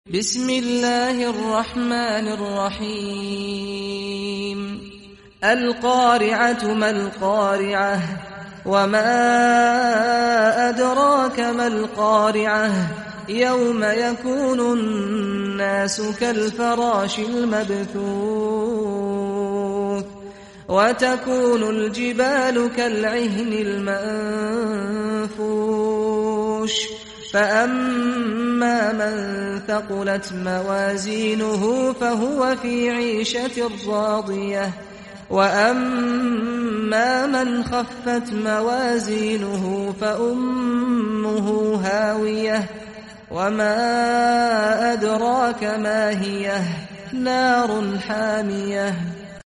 بسم الله الرحمن الرحيم القارعة ما القارعة وما أدراك ما القارعة يوم يكون الناس كالفراش المبثوث وتكون الجبال كالعهن المنفوش فأما من ثقلت موازينه فهو في عيشة راضية وأما من خفت موازينه فأمه هاوية وما أدراك ما هي نار حامية